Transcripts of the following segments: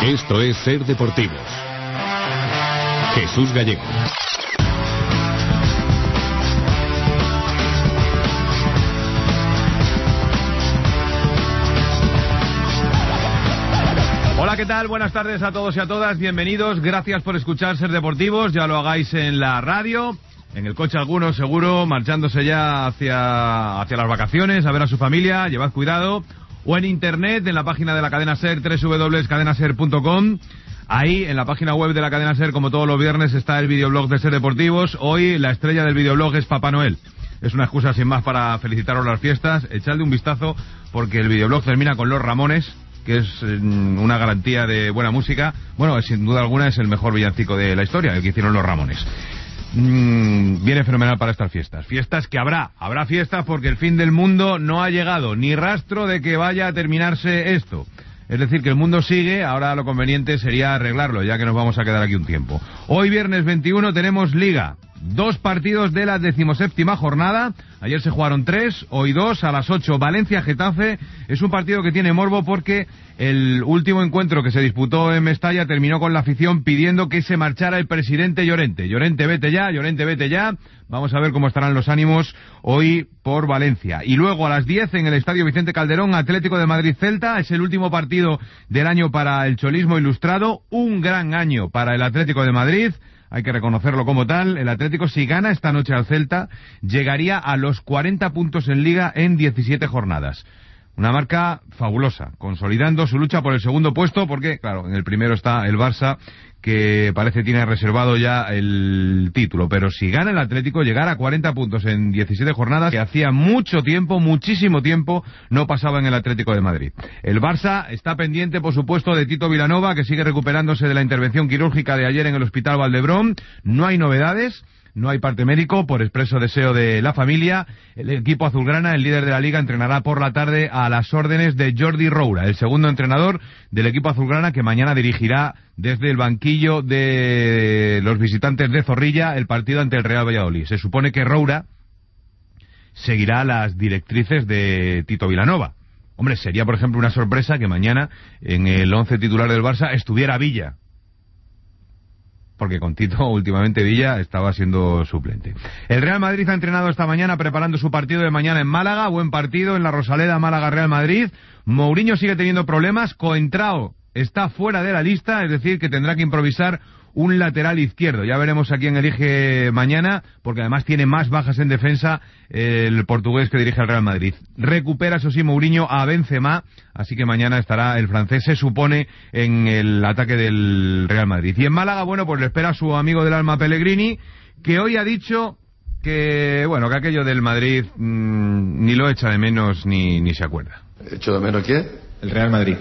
Esto es Ser Deportivos. Jesús Gallego. Hola, ¿qué tal? Buenas tardes a todos y a todas. Bienvenidos. Gracias por escuchar Ser Deportivos. Ya lo hagáis en la radio, en el coche algunos seguro, marchándose ya hacia las vacaciones, a ver a su familia. Llevad cuidado. O en internet, en la página de la cadena SER, www.cadenaser.com. Ahí, en la página web de la cadena SER, como todos los viernes, está el videoblog de Ser Deportivos. Hoy la estrella del videoblog es Papá Noel. Es una excusa sin más para felicitaros las fiestas. Echadle un vistazo porque el videoblog termina con Los Ramones, que es una garantía de buena música. Bueno, sin duda alguna es el mejor villancico de la historia, el que hicieron Los Ramones. Viene fenomenal para estas fiestas. Fiestas que habrá fiestas porque el fin del mundo no ha llegado, ni rastro de que vaya a terminarse esto. Es decir, que el mundo sigue, ahora lo conveniente sería arreglarlo, ya que nos vamos a quedar aquí un tiempo. Hoy, viernes 21, tenemos Liga. 2 partidos de la 17ª jornada. Ayer se jugaron 3, hoy 2, a las 8, Valencia-Getafe. Es un partido que tiene morbo porque el último encuentro que se disputó en Mestalla terminó con la afición pidiendo que se marchara el presidente Llorente. Llorente, vete ya, Llorente, vete ya. Vamos a ver cómo estarán los ánimos hoy por Valencia. Y luego a las 10 en el Estadio Vicente Calderón, Atlético de Madrid-Celta. Es el último partido del año para el cholismo ilustrado. Un gran año para el Atlético de Madrid. Hay que reconocerlo como tal. El Atlético, si gana esta noche al Celta, llegaría a los 40 puntos en Liga en 17 jornadas. Una marca fabulosa, consolidando su lucha por el segundo puesto, porque, claro, en el primero está el Barça, que parece tiene reservado ya el título. Pero si gana el Atlético, llegar a 40 puntos en 17 jornadas, que hacía mucho tiempo, muchísimo tiempo, no pasaba en el Atlético de Madrid. El Barça está pendiente, por supuesto, de Tito Vilanova, que sigue recuperándose de la intervención quirúrgica de ayer en el Hospital Valdebrón. No hay novedades. No hay parte médico, por expreso deseo de la familia. El equipo azulgrana, el líder de la Liga, entrenará por la tarde a las órdenes de Jordi Roura, el segundo entrenador del equipo azulgrana, que mañana dirigirá desde el banquillo de los visitantes de Zorrilla el partido ante el Real Valladolid. Se supone que Roura seguirá las directrices de Tito Vilanova. Hombre, sería, por ejemplo, una sorpresa que mañana en el 11 titular del Barça estuviera Villa, porque con Tito últimamente Villa estaba siendo suplente. El Real Madrid ha entrenado esta mañana preparando su partido de mañana en Málaga. Buen partido en la Rosaleda, Málaga-Real Madrid. Mourinho sigue teniendo problemas. Coentrao está fuera de la lista, es decir, que tendrá que improvisar un lateral izquierdo. Ya veremos a quién elige mañana, porque además tiene más bajas en defensa el portugués que dirige el Real Madrid. Recupera, eso sí, Mourinho a Benzema, así que mañana estará el francés, se supone, en el ataque del Real Madrid. Y en Málaga, bueno, pues le espera a su amigo del alma Pellegrini, que hoy ha dicho que, bueno, que aquello del Madrid ni lo echa de menos ni se acuerda. ¿Echo de menos qué? El Real Madrid.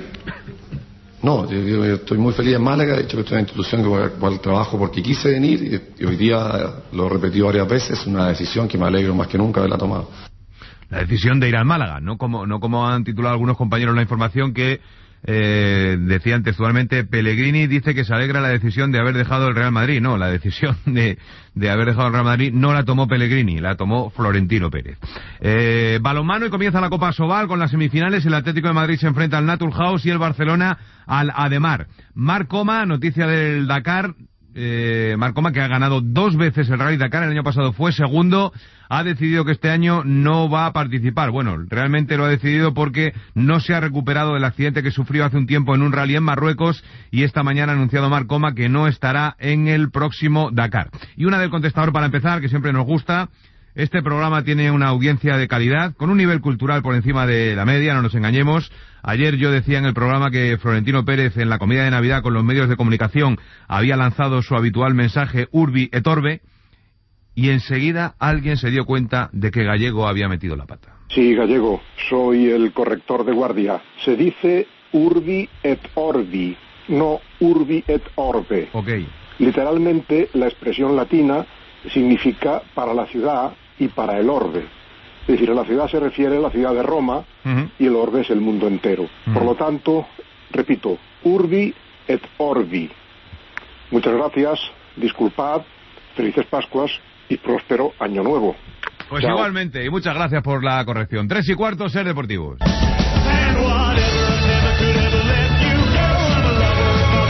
No, yo estoy muy feliz en Málaga. De hecho, que estoy en una institución que cual trabajo porque quise venir y hoy día lo he repetido varias veces. Es una decisión que me alegro más que nunca de haberla tomado. La decisión de ir al Málaga, no como han titulado algunos compañeros en la información que decían textualmente: Pellegrini dice que se alegra la decisión de haber dejado el Real Madrid. No, la decisión de haber dejado el Real Madrid no la tomó Pellegrini, la tomó Florentino Pérez. Balonmano, y comienza la Copa Sobal con las semifinales. El Atlético de Madrid se enfrenta al Naturhaus y el Barcelona al Ademar. Marc Coma, noticia del Dakar. Marc Coma, que ha ganado 2 veces el Rally Dakar, el año pasado fue segundo, ha decidido que este año no va a participar. Bueno, realmente lo ha decidido porque no se ha recuperado del accidente que sufrió hace un tiempo en un rally en Marruecos, y esta mañana ha anunciado Marc Coma que no estará en el próximo Dakar. Y una del contestador para empezar, que siempre nos gusta. Este programa tiene una audiencia de calidad, con un nivel cultural por encima de la media, no nos engañemos. Ayer yo decía en el programa que Florentino Pérez, en la comida de Navidad con los medios de comunicación, había lanzado su habitual mensaje Urbi et Orbe, y enseguida alguien se dio cuenta de que Gallego había metido la pata. Sí, Gallego, soy el corrector de guardia. Se dice Urbi et Orbi, no Urbi et Orbe. Ok. Literalmente, la expresión latina significa para la ciudad y para el orbe. Es decir, a la ciudad se refiere a la ciudad de Roma, y el orbe es el mundo entero. Por lo tanto, repito, Urbi et Orbi. Muchas gracias, disculpad, felices Pascuas y próspero Año Nuevo. Pues Chao. Igualmente, y muchas gracias por la corrección. 3:15, Ser Deportivos.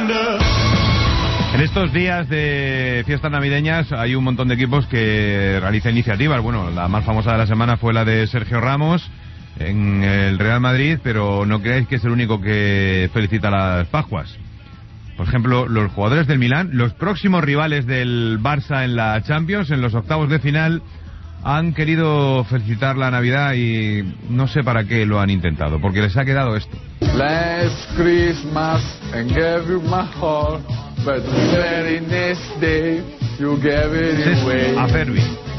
En estos días de fiestas navideñas hay un montón de equipos que realizan iniciativas. Bueno, la más famosa de la semana fue la de Sergio Ramos en el Real Madrid, pero no creáis que es el único que felicita las Pascuas. Por ejemplo, los jugadores del Milán, los próximos rivales del Barça en la Champions, en los octavos de final, han querido felicitar la Navidad y no sé para qué lo han intentado, porque les ha quedado esto. Last Christmas I gave you my heart, but the very next day you gave it away. A Ferbi.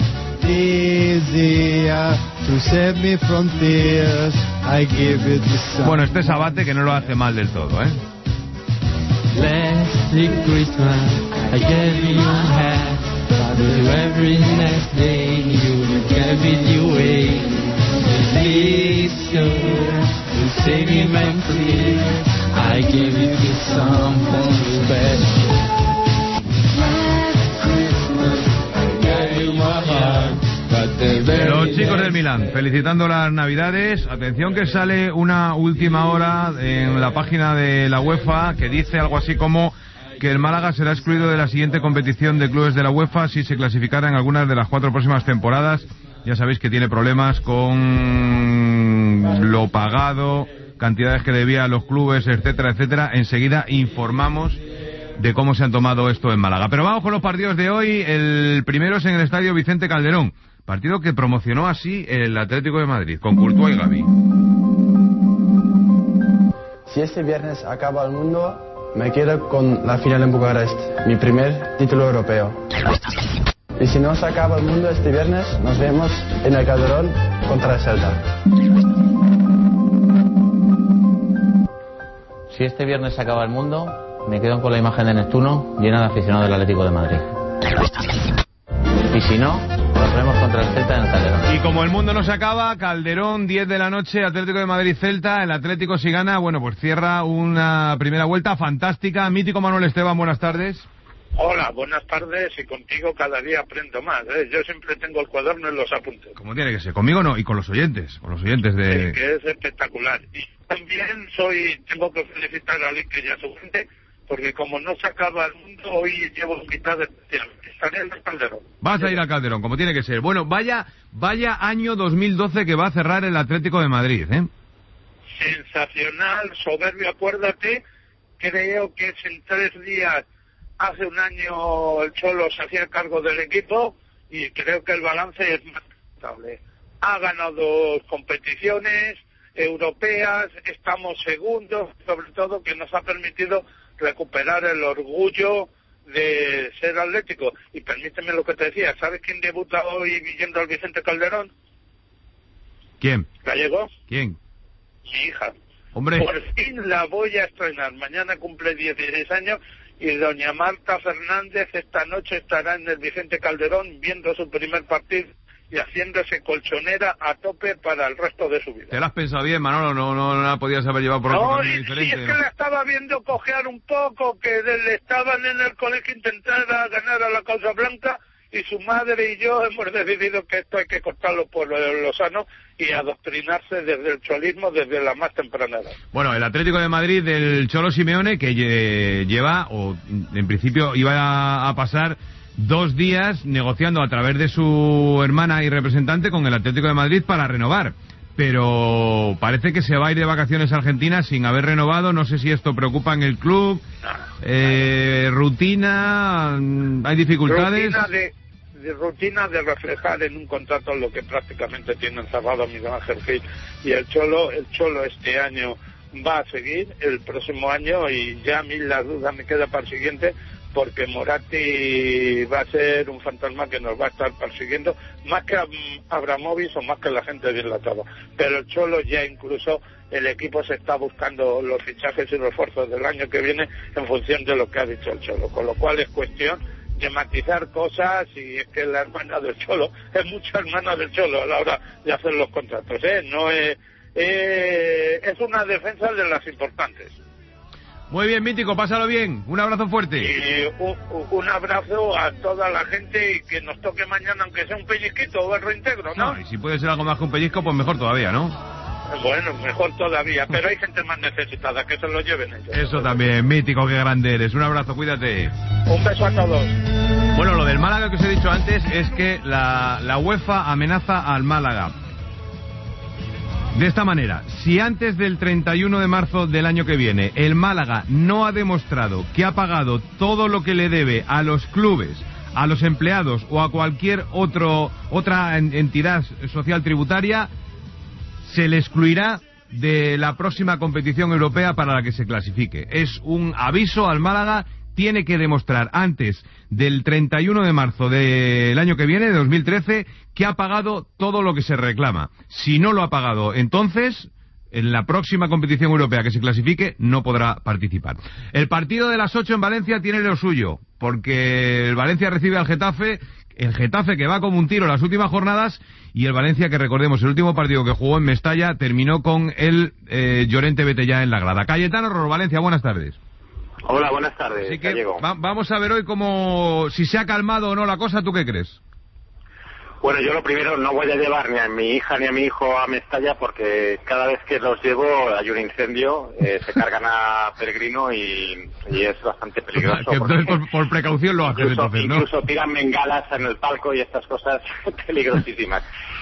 Bueno, este es Abate, que no lo hace mal del todo, ¿eh? Last Christmas I gave you my heart, but the very next day you gave it away. Please you save me my tears, I gave it to someone special. Last Christmas I gave you my heart, but the very Los chicos del Milán, felicitando las Navidades. Atención que sale una última hora en la página de la UEFA que dice algo así como que el Málaga será excluido de la siguiente competición de clubes de la UEFA si se clasificara en algunas de las 4 próximas temporadas. Ya sabéis que tiene problemas con lo pagado, cantidades que debía a los clubes, etcétera, etcétera. Enseguida informamos de cómo se han tomado esto en Málaga. Pero vamos con los partidos de hoy. El primero es en el Estadio Vicente Calderón, partido que promocionó así el Atlético de Madrid, con Courtois y Gavi. Si este viernes acaba el mundo, me quedo con la final en Bucarest, mi primer título europeo. Y si no se acaba el mundo este viernes, nos vemos en el Calderón contra el Celta. Si este viernes se acaba el mundo, me quedo con la imagen de Neptuno llena de aficionados del Atlético de Madrid. Y si no, nos vemos contra el Celta en el Calderón. Y como el mundo no se acaba, Calderón, 10 de la noche, Atlético de Madrid-Celta. El Atlético, si gana, bueno, pues cierra una primera vuelta fantástica. Mítico Manuel Esteban, buenas tardes. Hola, buenas tardes, y contigo cada día aprendo más, ¿eh? Yo siempre tengo el cuaderno en los apuntes. Como tiene que ser, conmigo no, y con los oyentes de... Sí, que es espectacular. Y también tengo que felicitar a Lique y a su gente, porque como no se acaba el mundo, hoy llevo mitad de especial. Estaré en el Calderón. Vas a ir al Calderón, como tiene que ser. Bueno, vaya año 2012 que va a cerrar el Atlético de Madrid, ¿eh? Sensacional, soberbio, acuérdate, creo que es en 3 días... Hace un año el Cholo se hacía cargo del equipo y creo que el balance es más estable. Ha ganado 2 competiciones europeas, estamos segundos, sobre todo que nos ha permitido recuperar el orgullo de ser Atlético. Y permíteme lo que te decía, ¿sabes quién debuta hoy yendo al Vicente Calderón? ¿Quién? ¿Gallego? ¿Quién? Mi hija. Hombre. Por fin la voy a estrenar. Mañana cumple 16 años y doña Marta Fernández esta noche estará en el Vicente Calderón viendo su primer partido y haciéndose colchonera a tope para el resto de su vida. Te la has pensado bien, Manolo, no la podías haber llevado por otro camino diferente. Sí, es que la estaba viendo cojear un poco, que le estaban en el colegio intentando ganar a la causa blanca, y su madre y yo hemos decidido que esto hay que cortarlo por lo sano y adoctrinarse desde el cholismo desde la más temprana edad. Bueno, el Atlético de Madrid del Cholo Simeone, que lleva, o en principio iba a pasar 2 días negociando a través de su hermana y representante con el Atlético de Madrid para renovar. Pero parece que se va a ir de vacaciones a Argentina sin haber renovado. No sé si esto preocupa en el club. Rutina, hay dificultades. Rutina de reflejar en un contrato lo que prácticamente tiene encerrado Miguel Ángel Gil y el Cholo este año va a seguir el próximo año, y ya a mí la duda me queda para el siguiente, porque Moratti va a ser un fantasma que nos va a estar persiguiendo más que a Abramovich o más que la gente de Inglaterra. Pero el Cholo ya incluso el equipo se está buscando los fichajes y refuerzos del año que viene en función de lo que ha dicho el Cholo, con lo cual es cuestión de matizar cosas, y es que la hermana del Cholo es mucha hermana del Cholo a la hora de hacer los contratos, no es una defensa de las importantes. Muy bien, Mítico, pásalo bien, un abrazo fuerte. Y un abrazo a toda la gente, y que nos toque mañana aunque sea un pellizquito o el reintegro, ¿no? Y si puede ser algo más que un pellizco, pues mejor todavía, ¿no? Bueno, mejor todavía, pero hay gente más necesitada, que se lo lleven ellos. Eso también, mítico, qué grande eres. Un abrazo, cuídate. Un beso a todos. Bueno, lo del Málaga que os he dicho antes es que la UEFA amenaza al Málaga. De esta manera, si antes del 31 de marzo del año que viene el Málaga no ha demostrado que ha pagado todo lo que le debe a los clubes, a los empleados o a cualquier otra entidad social tributaria, se le excluirá de la próxima competición europea para la que se clasifique. Es un aviso al Málaga. Tiene que demostrar antes del 31 de marzo del año que viene, de 2013, que ha pagado todo lo que se reclama. Si no lo ha pagado, entonces, en la próxima competición europea que se clasifique, no podrá participar. El partido de las 8 en Valencia tiene lo suyo, porque el Valencia recibe al Getafe, el Getafe que va como un tiro en las últimas jornadas, y el Valencia que, recordemos, el último partido que jugó en Mestalla terminó con el Llorente Betellá en la grada. Cayetano Ror, Valencia, buenas tardes. Hola, buenas tardes. Así que vamos a ver hoy si se ha calmado o no la cosa. ¿Tú qué crees? Bueno, yo lo primero, no voy a llevar ni a mi hija ni a mi hijo a Mestalla porque cada vez que los llevo hay un incendio, se cargan a Pellegrino y es bastante peligroso. Que entonces por precaución lo hacen entonces, ¿no? Incluso tiran bengalas en el palco y estas cosas peligrosísimas.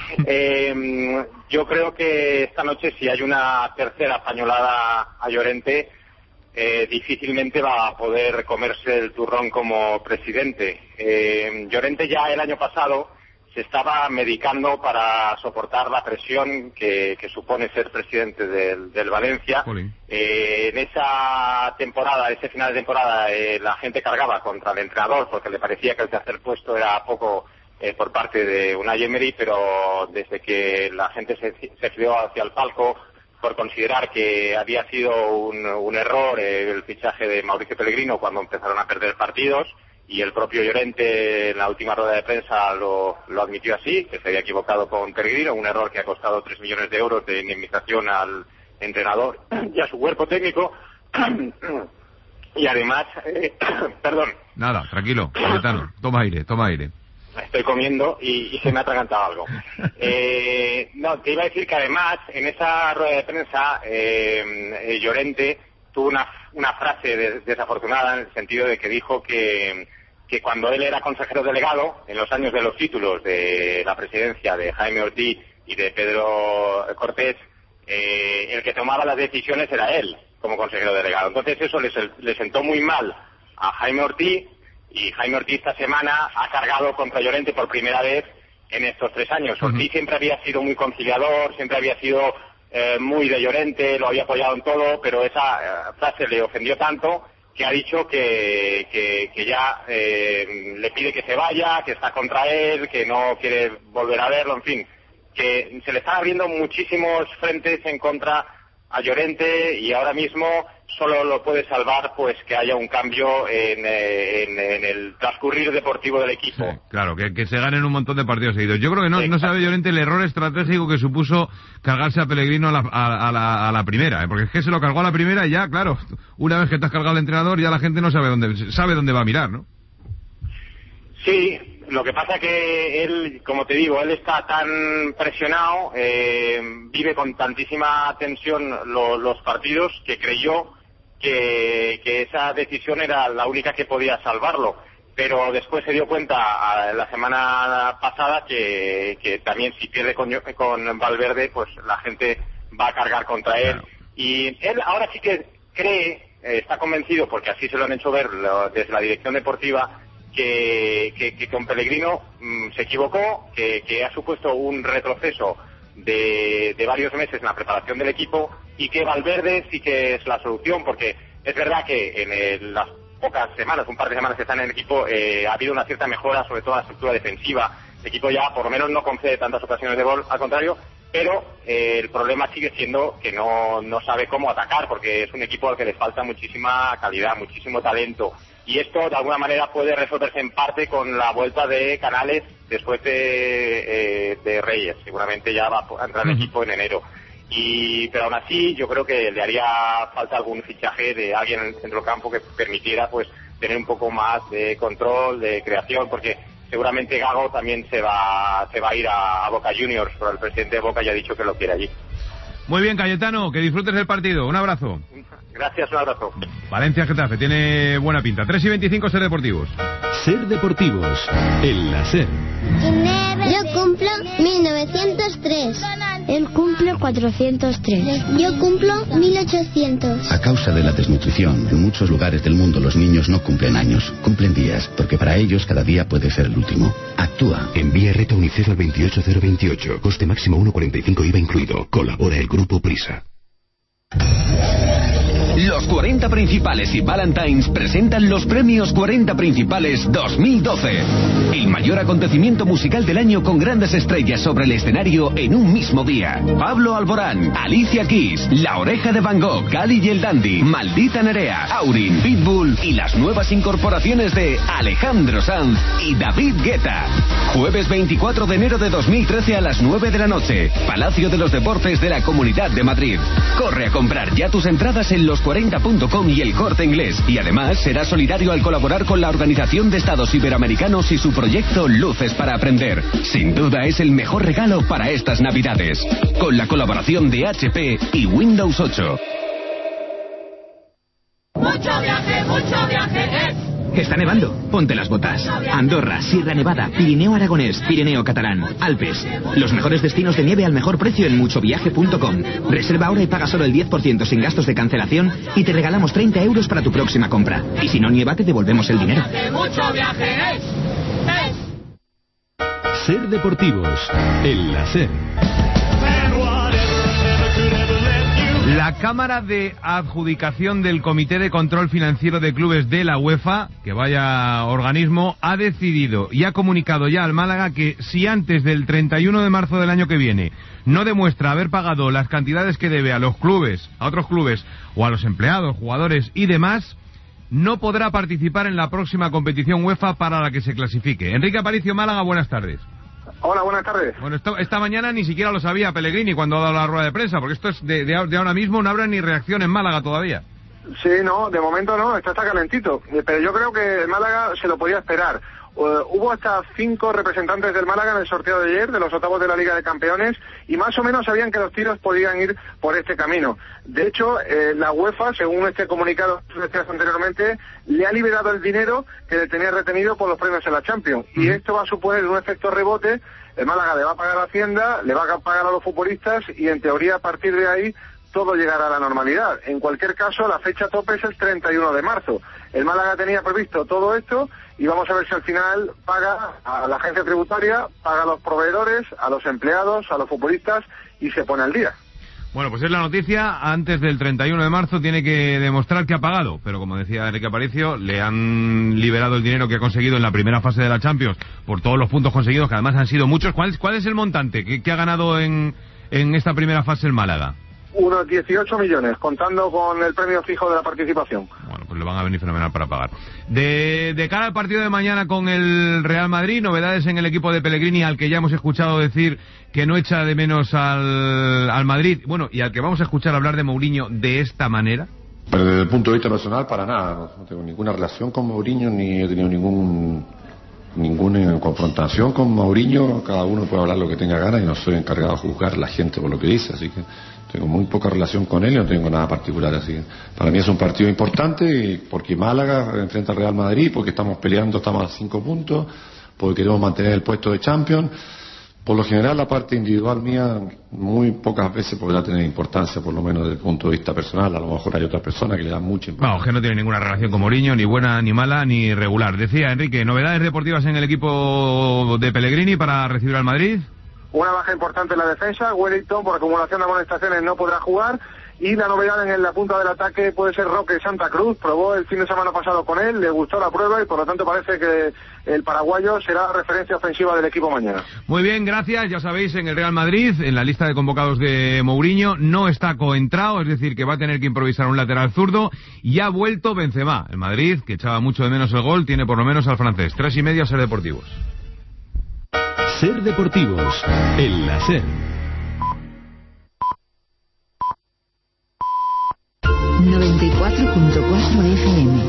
Yo creo que esta noche, si hay una tercera pañolada a Llorente, difícilmente va a poder comerse el turrón como presidente. Llorente ya el año pasado se estaba medicando para soportar la presión que supone ser presidente del Valencia. En esa temporada, ese final de temporada, la gente cargaba contra el entrenador porque le parecía que el tercer puesto era poco por parte de Unai Emery, pero desde que la gente se fleó hacia el palco por considerar que había sido un error el fichaje de Mauricio Pellegrino cuando empezaron a perder partidos, y el propio Llorente en la última rueda de prensa lo admitió así, que se había equivocado con Pellegrino, un error que ha costado 3 millones de euros de indemnización al entrenador y a su cuerpo técnico. Y además, perdón. Nada, tranquilo, Cayetano, toma aire. Estoy comiendo y se me ha atragantado algo. No, te iba a decir que además, en esa rueda de prensa, Llorente tuvo una frase desafortunada en el sentido de que dijo que cuando él era consejero delegado, en los años de los títulos de la presidencia de Jaime Ortiz y de Pedro Cortés, el que tomaba las decisiones era él, como consejero delegado. Entonces eso le sentó muy mal a Jaime Ortiz, y Jaime Ortiz esta semana ha cargado contra Llorente por primera vez en estos 3 años. Ortiz siempre había sido muy conciliador, siempre había sido muy de Llorente, lo había apoyado en todo, pero esa frase le ofendió tanto que ha dicho que ya le pide que se vaya, que está contra él, que no quiere volver a verlo, en fin, que se le están abriendo muchísimos frentes en contra a Llorente, y ahora mismo solo lo puede salvar pues que haya un cambio en el transcurrir deportivo del equipo. Sí, claro, que se ganen un montón de partidos seguidos. Yo creo que no sabe Llorente el error estratégico que supuso cargarse a Pellegrino a la primera, porque es que se lo cargó a la primera y ya, claro, una vez que te has cargado al entrenador ya la gente no sabe dónde va a mirar, ¿no? Sí, lo que pasa que él, como te digo, él está tan presionado, vive con tantísima tensión los partidos, que creyó que esa decisión era la única que podía salvarlo. Pero después se dio cuenta la semana pasada que también si pierde con Valverde, pues la gente va a cargar contra él. Claro. Y él ahora sí que cree, está convencido, porque así se lo han hecho ver desde la dirección deportiva, que con Pellegrino se equivocó, que ha supuesto un retroceso de varios meses en la preparación del equipo, y que Valverde sí que es la solución, porque es verdad que en las pocas semanas, un par de semanas que están en el equipo, ha habido una cierta mejora, sobre todo en la estructura defensiva. El equipo ya por lo menos no concede tantas ocasiones de gol, al contrario, pero el problema sigue siendo que no sabe cómo atacar, porque es un equipo al que le falta muchísima calidad, muchísimo talento. Y esto de alguna manera puede resolverse en parte con la vuelta de Canales después de Reyes. Seguramente ya va a entrar el equipo en enero. Pero aún así yo creo que le haría falta algún fichaje de alguien en el centrocampo que permitiera pues tener un poco más de control, de creación, porque seguramente Gago también se va a ir a Boca Juniors, pero el presidente de Boca ya ha dicho que lo quiere allí. Muy bien, Cayetano, que disfrutes del partido. Un abrazo. Gracias, un abrazo. Valencia-Getafe, tiene buena pinta. 3:25, Ser Deportivos. Ser Deportivos, en la SER. Yo cumplo 1903. Él cumple 403. Yo cumplo 1800. A causa de la desnutrición, en muchos lugares del mundo los niños no cumplen años, cumplen días, porque para ellos cada día puede ser el último. Actúa. Envía RETA UNICEF al 28028. Coste máximo 1,45 IVA incluido. Colabora el Grupo Prisa. Los 40 Principales y Valentines presentan los premios 40 Principales 2012. El mayor acontecimiento musical del año con grandes estrellas sobre el escenario en un mismo día. Pablo Alborán, Alicia Keys, La Oreja de Van Gogh, Cali y el Dandy, Maldita Nerea, Aurin, Pitbull y las nuevas incorporaciones de Alejandro Sanz y David Guetta. Jueves 24 de enero de 2013 a las 9 de la noche. Palacio de los Deportes de la Comunidad de Madrid. Corre a comprar ya tus entradas en los40.com y El Corte Inglés. Y además será solidario al colaborar con la Organización de Estados Iberoamericanos y su proyecto Luces para Aprender. Sin duda es el mejor regalo para estas Navidades. Con la colaboración de HP y Windows 8. Mucho viaje es. Está nevando, ponte las botas. Andorra, Sierra Nevada, Pirineo Aragonés, Pirineo Catalán, Alpes. Los mejores destinos de nieve al mejor precio en muchoviaje.com. Reserva ahora y paga solo el 10% sin gastos de cancelación y te regalamos 30 euros para tu próxima compra. Y si no nieva, te devolvemos el dinero. Mucho viaje es. Ser Deportivos, en la SER. La Cámara de Adjudicación del Comité de Control Financiero de Clubes de la UEFA, que vaya organismo, ha decidido y ha comunicado ya al Málaga que si antes del 31 de marzo del año que viene no demuestra haber pagado las cantidades que debe a los clubes, a otros clubes o a los empleados, jugadores y demás, no podrá participar en la próxima competición UEFA para la que se clasifique. Enrique Aparicio, Málaga, buenas tardes. Hola, buenas tardes. Bueno, esta mañana ni siquiera lo sabía Pellegrini cuando ha dado la rueda de prensa, porque esto es de ahora mismo, no habrá ni reacción en Málaga todavía. Sí, no, de momento no, esto está calentito, pero yo creo que el Málaga se lo podía esperar. Hubo hasta 5 representantes del Málaga en el sorteo de ayer, de los octavos de la Liga de Campeones, y más o menos sabían que los tiros podían ir por este camino. De hecho, la UEFA, según este comunicado que decías anteriormente, le ha liberado el dinero que le tenía retenido por los premios en la Champions. Y esto va a suponer un efecto rebote. El Málaga le va a pagar a Hacienda, le va a pagar a los futbolistas y en teoría a partir de ahí todo llegará a la normalidad. En cualquier caso, la fecha tope es el 31 de marzo. El Málaga tenía previsto todo esto y vamos a ver si al final paga a la agencia tributaria, paga a los proveedores, a los empleados, a los futbolistas y se pone al día. Bueno, pues es la noticia. Antes del 31 de marzo tiene que demostrar que ha pagado. Pero como decía Enrique Aparicio, le han liberado el dinero que ha conseguido en la primera fase de la Champions por todos los puntos conseguidos, que además han sido muchos. ¿Cuál es el montante que ha ganado en esta primera fase el Málaga? Unos 18 millones, contando con el premio fijo de la participación. Bueno, pues le van a venir fenomenal para pagar. De cara al partido de mañana con el Real Madrid, novedades en el equipo de Pellegrini, al que ya hemos escuchado decir que no echa de menos al Madrid. Bueno, y al que vamos a escuchar hablar de Mourinho de esta manera. Pero desde el punto de vista personal, para nada. No tengo ninguna relación con Mourinho, ni he tenido ninguna confrontación con Mourinho. Cada uno puede hablar lo que tenga ganas y no soy encargado de juzgar a la gente por lo que dice, así que tengo muy poca relación con él y no tengo nada particular, así que para mí es un partido importante porque Málaga enfrenta al Real Madrid, porque estamos peleando, estamos a 5 puntos, porque queremos mantener el puesto de Champions. Por lo general la parte individual mía muy pocas veces podrá tener importancia, por lo menos desde el punto de vista personal. A lo mejor hay otras personas que le dan mucha importancia. Vamos, que no tiene ninguna relación con Mourinho, ni buena, ni mala, ni regular. Decía Enrique, novedades deportivas en el equipo de Pellegrini para recibir al Madrid. Una baja importante en la defensa. Wellington, por acumulación de amonestaciones, no podrá jugar. Y la novedad en la punta del ataque puede ser Roque Santa Cruz. Probó el fin de semana pasado con él, le gustó la prueba y por lo tanto parece que el paraguayo será referencia ofensiva del equipo mañana. Muy bien, gracias. Ya sabéis, en el Real Madrid, en la lista de convocados de Mourinho, no está Coentrao, es decir, que va a tener que improvisar un lateral zurdo. Y ha vuelto Benzema. El Madrid, que echaba mucho de menos el gol, tiene por lo menos al francés. 3:30, Ser Deportivos. Ser Deportivos, en la SER. 94.4 FM.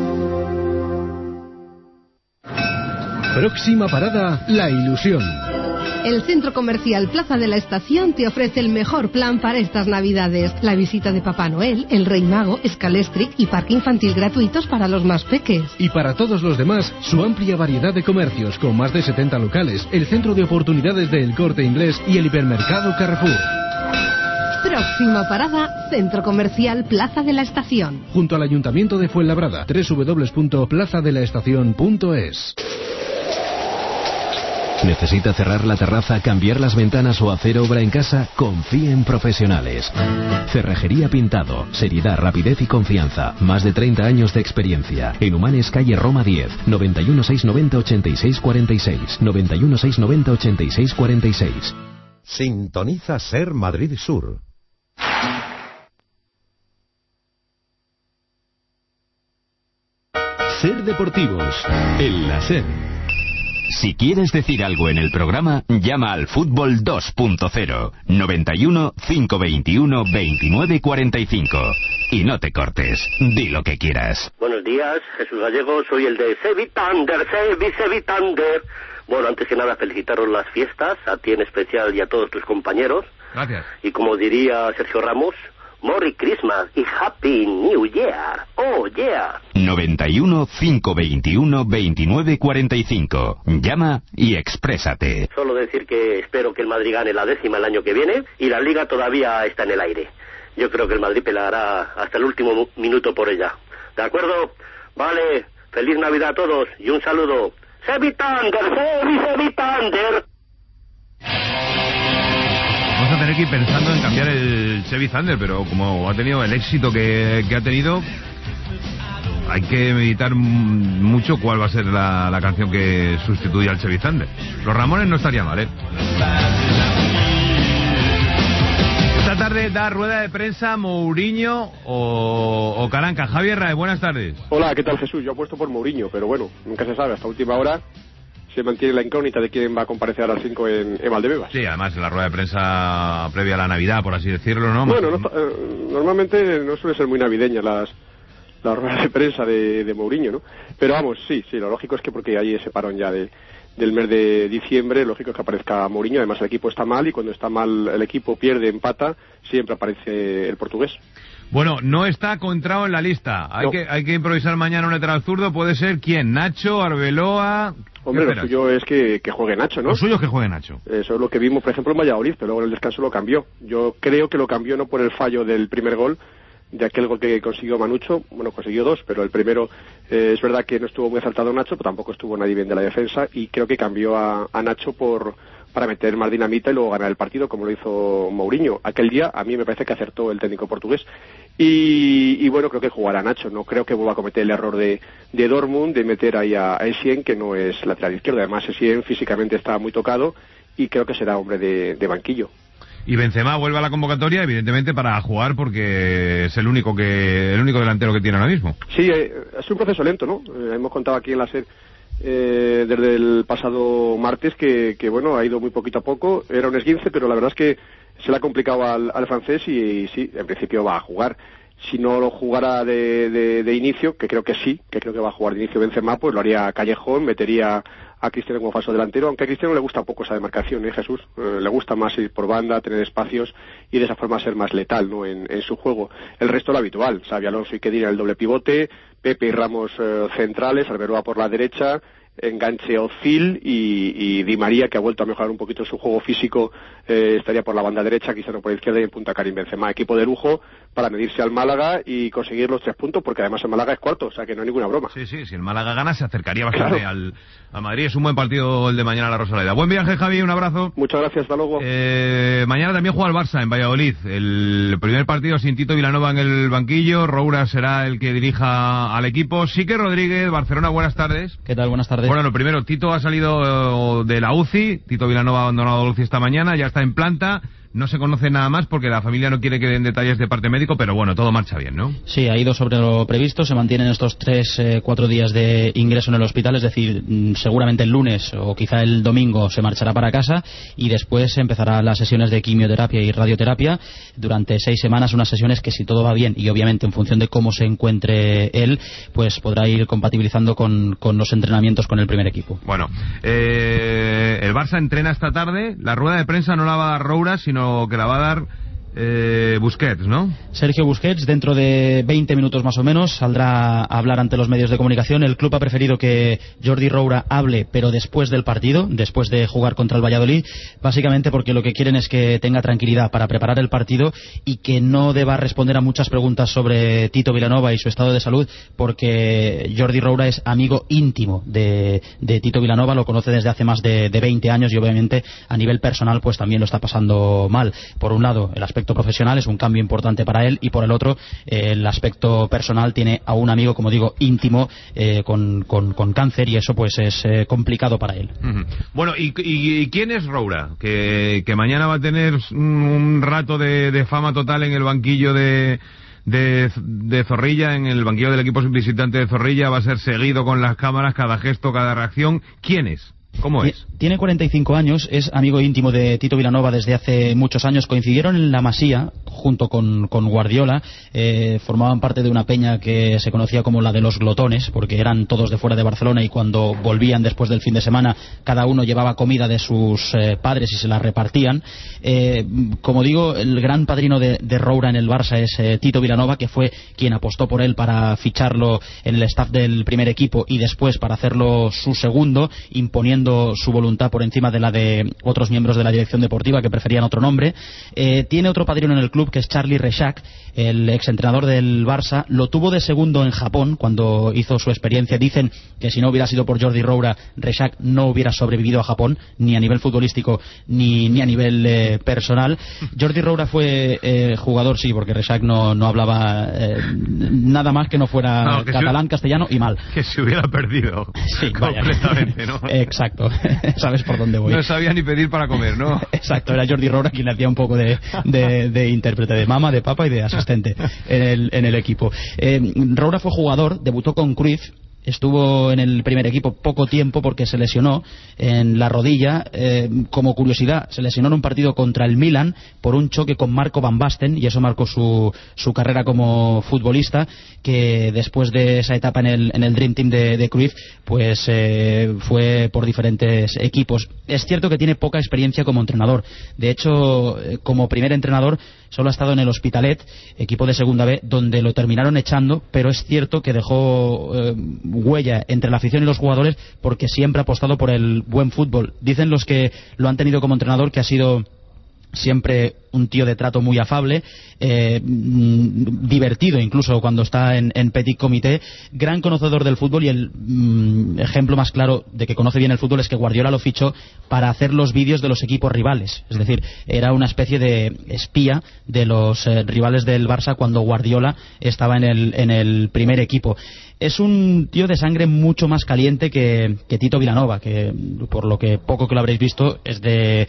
Próxima parada, La Ilusión. El Centro Comercial Plaza de la Estación te ofrece el mejor plan para estas Navidades. La visita de Papá Noel, el Rey Mago, Scalestric y parque infantil gratuitos para los más peques. Y para todos los demás, su amplia variedad de comercios con más de 70 locales, el centro de oportunidades de El Corte Inglés y el hipermercado Carrefour. Próxima parada, Centro Comercial Plaza de la Estación. Junto al Ayuntamiento de Fuenlabrada, www.plazadelaestacion.es. ¿Necesita cerrar la terraza, cambiar las ventanas o hacer obra en casa? Confíe en profesionales. Cerrajería Pintado. Seriedad, rapidez y confianza. Más de 30 años de experiencia. En Humanes, calle Roma 10. 91 690 86 46. 91 690 86 46. Sintoniza Ser Madrid Sur. Ser Deportivos, en la SER. Si quieres decir algo en el programa, llama al Fútbol 2.0, 91 521 29 45. Y no te cortes, di lo que quieras. Buenos días, Jesús Gallego, soy el de Sevitander. Bueno, antes que nada felicitaros las fiestas, a ti en especial y a todos tus compañeros. Gracias. Y como diría Sergio Ramos, Merry Christmas y Happy New Year. Oh, yeah. 91 521 29 45. Llama y exprésate. Solo decir que espero que el Madrid gane la 10ª el año que viene y la Liga todavía está en el aire. Yo creo que el Madrid peleará hasta el último minuto por ella. ¿De acuerdo? Vale. Feliz Navidad a todos y un saludo. Sevitander. Vamos a tener que ir pensando en cambiar el Chevy Thunder, pero como ha tenido el éxito que ha tenido, hay que meditar mucho cuál va a ser la canción que sustituya al Chevy Thunder. Los Ramones no estaría mal, ¿eh? Esta tarde da rueda de prensa Mourinho o Caranca. Javier Rae, buenas tardes. Hola, ¿qué tal, Jesús? Yo apuesto por Mourinho, pero bueno, nunca se sabe, hasta última hora se mantiene la incógnita de quién va a comparecer a las 5 en Valdebebas. Sí, además la rueda de prensa previa a la Navidad, por así decirlo, ¿no? Bueno, normalmente no suele ser muy navideña las ruedas de prensa de Mourinho, ¿no? Pero vamos, sí, lo lógico es que porque hay ese parón ya del mes de diciembre, lógico es que aparezca Mourinho. Además el equipo está mal y cuando está mal el equipo pierde, empata, siempre aparece el portugués. Bueno, no está Contrao en la lista. Hay que improvisar mañana un lateral zurdo. ¿Puede ser quién? ¿Nacho? ¿Arbeloa? Hombre, lo suyo es que juegue Nacho, ¿no? Lo suyo es que juegue Nacho. Eso es lo que vimos, por ejemplo, en Valladolid, pero luego en el descanso lo cambió. Yo creo que lo cambió no por el fallo del primer gol, de aquel gol que consiguió Manucho. Bueno, consiguió 2, pero el primero es verdad que no estuvo muy acertado Nacho, pero tampoco estuvo nadie bien de la defensa, y creo que cambió a Nacho para meter más dinamita y luego ganar el partido, como lo hizo Mourinho. Aquel día a mí me parece que acertó el técnico portugués. Y bueno, creo que jugará Nacho. No creo que vuelva a cometer el error de Dortmund de meter ahí a Essien, que no es lateral izquierdo. Además, Essien físicamente está muy tocado y creo que será hombre de banquillo. Y Benzema vuelve a la convocatoria, evidentemente, para jugar, porque es el único delantero que tiene ahora mismo. Sí, es un proceso lento, ¿no? Hemos contado aquí en la SER desde el pasado martes que bueno, ha ido muy poquito a poco. Era un esguince, pero la verdad es que se le ha complicado al francés y sí, en principio va a jugar. Si no lo jugara de inicio, que creo que sí, que creo que va a jugar de inicio Benzema, pues lo haría Callejón, metería a Cristiano como falso delantero, aunque a Cristiano le gusta poco esa demarcación, Jesús. Le gusta más ir por banda, tener espacios y de esa forma ser más letal, ¿no? En su juego. El resto lo habitual, Xabi Alonso y Kedira el doble pivote, Pepe y Ramos centrales, Arbeloa por la derecha, enganche Ozil y Di María, que ha vuelto a mejorar un poquito su juego físico, estaría por la banda derecha, Cristiano por la izquierda y en punta Karim Benzema. Equipo de lujo para medirse al Málaga y conseguir los 3 puntos, porque además el Málaga es cuarto, o sea que no hay ninguna broma. Sí, si el Málaga gana se acercaría bastante a Madrid. Es un buen partido el de mañana a la Rosaleda. Buen viaje, Javi, un abrazo. Muchas gracias, hasta luego. Mañana también juega el Barça en Valladolid. El primer partido sin Tito Vilanova en el banquillo. Roura será el que dirija al equipo. Sique Rodríguez, Barcelona, buenas tardes. ¿Qué tal? Buenas tardes. Bueno, lo primero, Tito ha salido de la UCI. Tito Vilanova ha abandonado la UCI esta mañana, ya está en planta. No se conoce nada más porque la familia no quiere que den detalles de parte médico, pero bueno, todo marcha bien, ¿no? Sí, ha ido sobre lo previsto, se mantienen estos 3-4 días de ingreso en el hospital, es decir, seguramente el lunes o quizá el domingo se marchará para casa y después empezará las sesiones de quimioterapia y radioterapia durante 6 semanas, unas sesiones que si todo va bien y obviamente en función de cómo se encuentre él, pues podrá ir compatibilizando con los entrenamientos con el primer equipo. Bueno, el El Barça entrena esta tarde. La rueda de prensa no la va a dar Roura, sino que la va a dar Busquets, ¿no? Sergio Busquets, dentro de 20 minutos más o menos, saldrá a hablar ante los medios de comunicación. El club ha preferido que Jordi Roura hable, pero después del partido, después de jugar contra el Valladolid, básicamente porque lo que quieren es que tenga tranquilidad para preparar el partido y que no deba responder a muchas preguntas sobre Tito Vilanova y su estado de salud, porque Jordi Roura es amigo íntimo de Tito Vilanova, lo conoce desde hace más de 20 años y obviamente a nivel personal pues también lo está pasando mal. Por un lado, el aspecto profesional es un cambio importante para él, y por el otro, el aspecto personal, tiene a un amigo, como digo, íntimo con cáncer, y eso pues es complicado para él. Bueno, ¿y quién es Roura? Que mañana va a tener un rato de fama total en el banquillo de Zorrilla, en el banquillo del equipo visitante de Zorrilla, va a ser seguido con las cámaras, cada gesto, cada reacción. ¿Quién es? ¿Cómo es? Tiene 45 años, es amigo íntimo de Tito Vilanova desde hace muchos años. Coincidieron en la Masía junto con Guardiola, formaban parte de una peña que se conocía como la de los glotones, porque eran todos de fuera de Barcelona, y cuando volvían después del fin de semana cada uno llevaba comida de sus padres y se la repartían. Como digo, el gran padrino de Roura en el Barça es Tito Vilanova, que fue quien apostó por él para ficharlo en el staff del primer equipo y después para hacerlo su segundo, imponiendo su voluntad por encima de la de otros miembros de la dirección deportiva que preferían otro nombre. Tiene otro padrino en el club, que es Charlie Reixac, el exentrenador del Barça. Lo tuvo de segundo en Japón cuando hizo su experiencia. Dicen que si no hubiera sido por Jordi Roura, Reixac no hubiera sobrevivido a Japón, ni a nivel futbolístico ni a nivel personal. Jordi Roura fue jugador, sí, porque Reixac no hablaba nada más que no fuera catalán, castellano y mal. Que se hubiera perdido. Sí, completamente, ¿no? Exacto, sabes por dónde voy. No sabía ni pedir para comer, ¿no? Exacto, era Jordi Roura quien le hacía un poco de intérprete, de mama, de papa y de asistente en el equipo. Roura fue jugador, debutó con Cruyff, estuvo en el primer equipo poco tiempo porque se lesionó en la rodilla. Como curiosidad, se lesionó en un partido contra el Milan por un choque con Marco Van Basten, y eso marcó su carrera como futbolista, que después de esa etapa en el Dream Team de Cruyff pues fue por diferentes equipos. Es cierto que tiene poca experiencia como entrenador. De hecho, como primer entrenador solo ha estado en el Hospitalet, equipo de segunda B, donde lo terminaron echando, pero es cierto que dejó huella entre la afición y los jugadores porque siempre ha apostado por el buen fútbol. Dicen los que lo han tenido como entrenador que ha sido siempre un tío de trato muy afable, divertido incluso cuando está en petit comité, gran conocedor del fútbol, y el ejemplo más claro de que conoce bien el fútbol es que Guardiola lo fichó para hacer los vídeos de los equipos rivales. Es decir, era una especie de espía de los rivales del Barça cuando Guardiola estaba en el primer equipo. Es un tío de sangre mucho más caliente que Tito Vilanova, que por lo que poco que lo habréis visto es de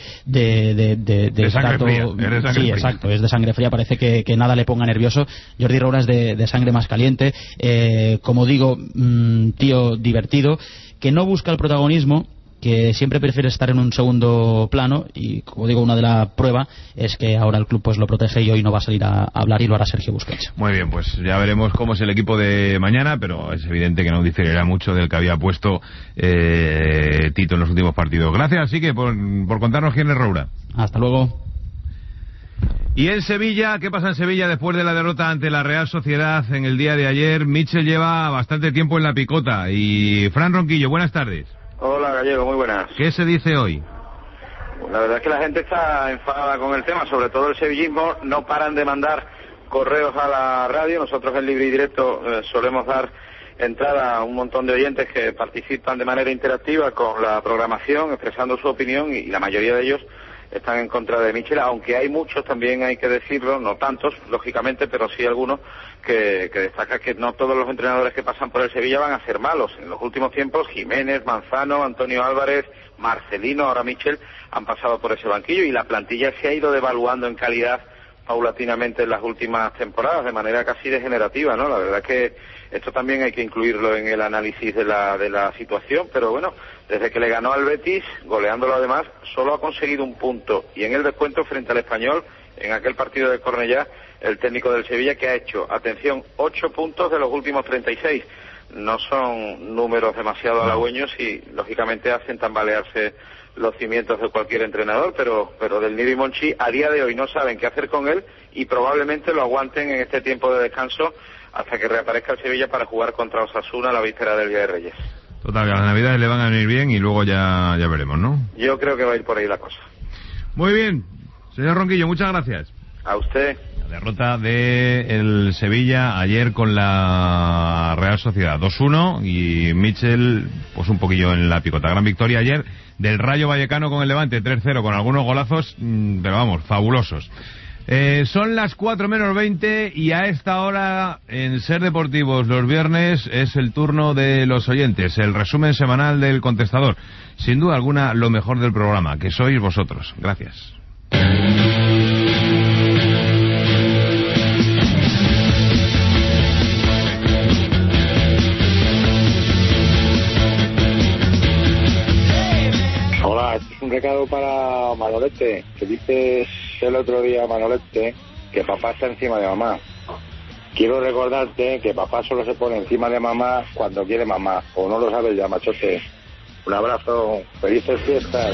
sangre fría. Sí, exacto, es de sangre fría, parece que nada le ponga nervioso. Jordi Roura es de sangre más caliente, como digo, tío divertido, que no busca el protagonismo, que siempre prefiere estar en un segundo plano, y como digo, una de las pruebas es que ahora el club pues lo protege y hoy no va a salir a hablar, y lo hará Sergio Busquets. Muy bien, pues ya veremos cómo es el equipo de mañana, pero es evidente que no diferirá mucho del que había puesto Tito en los últimos partidos. Gracias, así que por contarnos quién es Roura. Hasta luego. Y en Sevilla, ¿qué pasa en Sevilla después de la derrota ante la Real Sociedad en el día de ayer? Mitchell lleva bastante tiempo en la picota. Y Fran Ronquillo, buenas tardes. Hola Gallego, muy buenas. ¿Qué se dice hoy? La verdad es que la gente está enfadada con el tema, sobre todo el sevillismo. No paran de mandar correos a la radio. Nosotros en Libre y Directo solemos dar entrada a un montón de oyentes que participan de manera interactiva con la programación, expresando su opinión, y la mayoría de ellos están en contra de Mitchell, aunque hay muchos, también hay que decirlo, no tantos, lógicamente, pero sí algunos que destacan que no todos los entrenadores que pasan por el Sevilla van a ser malos. En los últimos tiempos, Jiménez, Manzano, Antonio Álvarez, Marcelino, ahora Mitchell, han pasado por ese banquillo, y la plantilla se ha ido devaluando en calidad paulatinamente en las últimas temporadas, de manera casi degenerativa, ¿no? La verdad que esto también hay que incluirlo en el análisis de la situación, pero bueno, desde que le ganó al Betis, goleándolo además, solo ha conseguido un punto, y en el descuento frente al Español, en aquel partido de Cornellá, el técnico del Sevilla, que ha hecho, atención, 8 puntos de los últimos 36. no son números demasiado halagüeños y lógicamente hacen tambalearse los cimientos de cualquier entrenador, pero del Nido y Monchi a día de hoy no saben qué hacer con él y probablemente lo aguanten en este tiempo de descanso hasta que reaparezca el Sevilla para jugar contra Osasuna la víspera del Día de Reyes. Total, que las Navidades le van a venir bien y luego ya veremos, ¿no? Yo creo que va a ir por ahí la cosa. Muy bien, señor Ronquillo, muchas gracias. A usted. La derrota de el Sevilla ayer con la Real Sociedad 2-1 y Mitchell pues un poquillo en la picota. Gran victoria ayer del Rayo Vallecano con el Levante 3-0 con algunos golazos, pero vamos, fabulosos. Son las 4 menos 20 y a esta hora en Ser Deportivos los viernes es el turno de los oyentes, el resumen semanal del Contestador. Sin duda alguna lo mejor del programa, que sois vosotros. Gracias. Hola, este es un recado para Manolete, que dices el otro día, Manolete, que papá está encima de mamá. Quiero recordarte que papá solo se pone encima de mamá cuando quiere mamá, o no lo sabes ya, machote. Un abrazo, felices fiestas.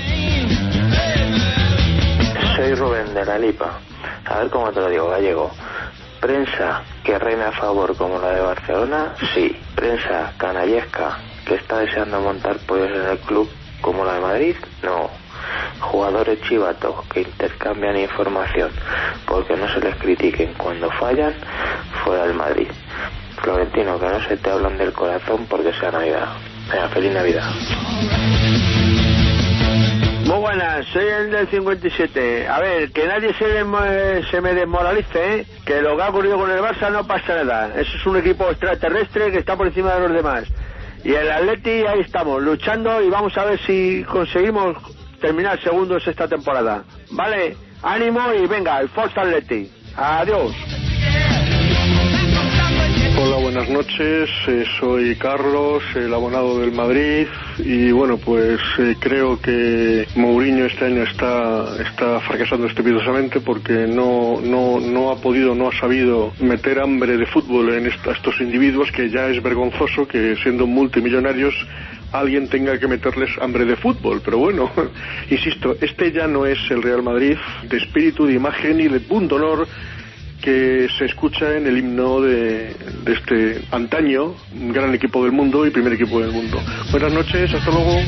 Soy Rubén de la Lipa. A ver cómo te lo digo, gallego. Prensa que reina a favor como la de Barcelona, sí. Prensa canallesca que está deseando montar pollos en el club como la de Madrid, no. Jugadores chivatos que intercambian información porque no se les critiquen cuando fallan, fuera del Madrid. Florentino, que no se te hablan del corazón porque sea Navidad. Venga, feliz Navidad. Muy buenas, soy el del 57. A ver, que nadie se me desmoralice, ¿eh? Que lo que ha ocurrido con el Barça no pasa nada. Eso es un equipo extraterrestre que está por encima de los demás. Y el Atleti, ahí estamos, luchando y vamos a ver si conseguimos terminar segundos esta temporada. Vale, ánimo y venga, el Forza Atleti. Adiós. Hola, buenas noches, soy Carlos, el abonado del Madrid, y bueno, pues creo que Mourinho este año está fracasando estrepitosamente porque no ha sabido meter hambre de fútbol en estos individuos, que ya es vergonzoso que siendo multimillonarios alguien tenga que meterles hambre de fútbol, pero bueno, insisto, este ya no es el Real Madrid de espíritu, de imagen y de punto honor que se escucha en el himno de este antaño, un gran equipo del mundo y primer equipo del mundo. Buenas noches, hasta luego.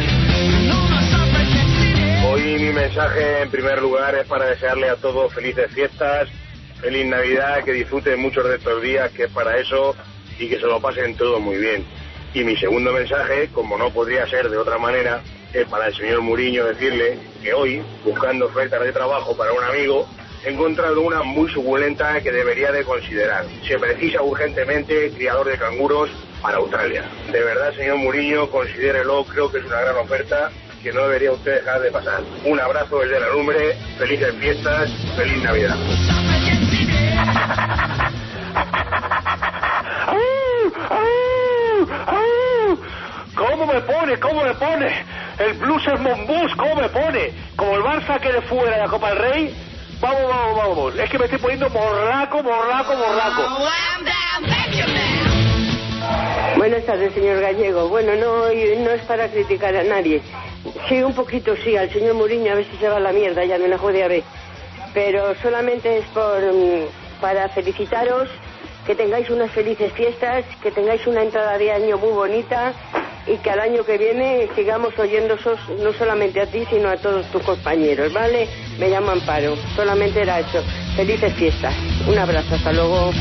Hoy mi mensaje en primer lugar es para desearle a todos felices fiestas, feliz Navidad, que disfruten muchos de estos días, que es para eso, y que se lo pasen todo muy bien. Y mi segundo mensaje, como no podría ser de otra manera, es para el señor Mourinho decirle que hoy, buscando ofertas de trabajo para un amigo, he encontrado una muy suculenta que debería de considerar. Se precisa urgentemente criador de canguros para Australia. De verdad, señor Mourinho, considérelo, creo que es una gran oferta que no debería usted dejar de pasar. Un abrazo desde la lumbre, felices fiestas, feliz Navidad. ¿Cómo me pone? El Blues es Monbus, ¿cómo me pone? Como el Barça quede fuera de la Copa del Rey. Vamos. Es que me estoy poniendo morraco. Buenas tardes, señor Gallego. Bueno, no es para criticar a nadie. Sí, un poquito sí, al señor Mourinho, a ver si se va a la mierda, ya me la jode a ver. Pero solamente es para felicitaros, que tengáis unas felices fiestas, que tengáis una entrada de año muy bonita y que al año que viene sigamos oyéndosos no solamente a ti, sino a todos tus compañeros, ¿vale? Me llamo Amparo, solamente era eso. Felices fiestas. Un abrazo, hasta luego.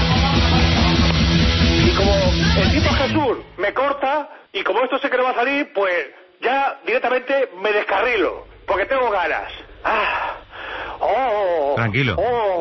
Y como el tipo Jesús me corta, y como esto sé que no va a salir, pues ya directamente me descarrilo, porque tengo ganas. Tranquilo.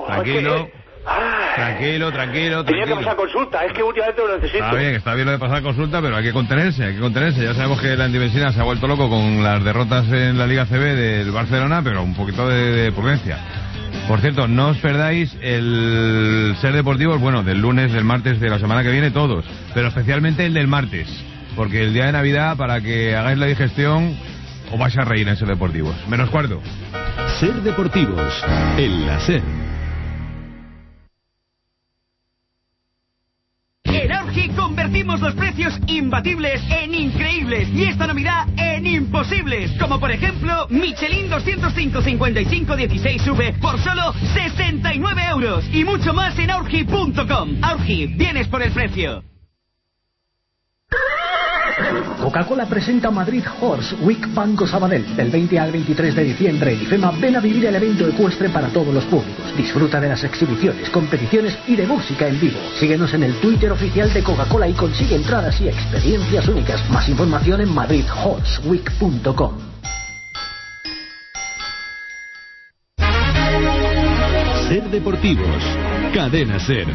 Tranquilo. Tenía que pasar consulta, es que últimamente lo necesito. Está bien lo de pasar consulta, pero hay que contenerse. Ya sabemos que la antivecina se ha vuelto loco con las derrotas en la Liga CB del Barcelona, pero un poquito de prudencia. Por cierto, no os perdáis el Ser Deportivos, bueno, del lunes, del martes, de la semana que viene, todos, pero especialmente el del martes, porque el día de Navidad, para que hagáis la digestión, os vais a reír en Ser Deportivos. Menos cuarto. Ser Deportivos, en la SER. En Orgi convertimos los precios precios imbatibles en increíbles y esta Navidad en imposibles. Como por ejemplo, Michelin 205 55 16V por solo 69 euros. Y mucho más en aurgi.com. Aurgi, vienes por el precio. Coca-Cola presenta Madrid Horse Week Banco Sabadell. Del 20 al 23 de diciembre en IFEMA, ven a vivir el evento ecuestre para todos los públicos. Disfruta de las exhibiciones, competiciones y de música en vivo. Síguenos en el Twitter oficial de Coca-Cola y consigue entradas y experiencias únicas. Más información en madridhorseweek.com. Ser Deportivos, Cadena Ser.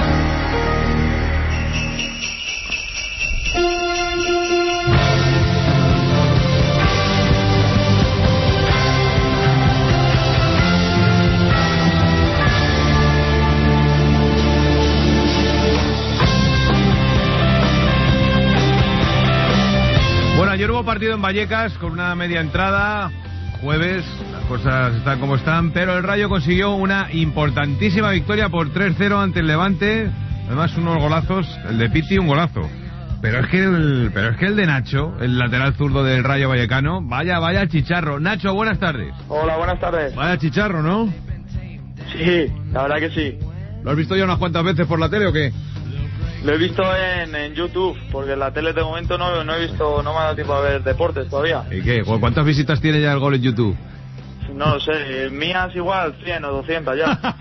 Ayer hubo partido en Vallecas con una media entrada, jueves, las cosas están como están, pero el Rayo consiguió una importantísima victoria por 3-0 ante el Levante, además unos golazos, el de Piti un golazo, pero es que el de Nacho, el lateral zurdo del Rayo Vallecano, vaya chicharro. Nacho, buenas tardes. Hola, buenas tardes. Vaya chicharro, ¿no? Sí, la verdad que sí. ¿Lo has visto ya unas cuantas veces por la tele o qué? Lo he visto en YouTube, porque en la tele de momento no he visto, no me ha dado tiempo a ver deportes todavía. ¿Y qué? ¿Cuántas visitas tiene ya el gol en YouTube? No lo sé, mías igual 100 o 200 ya.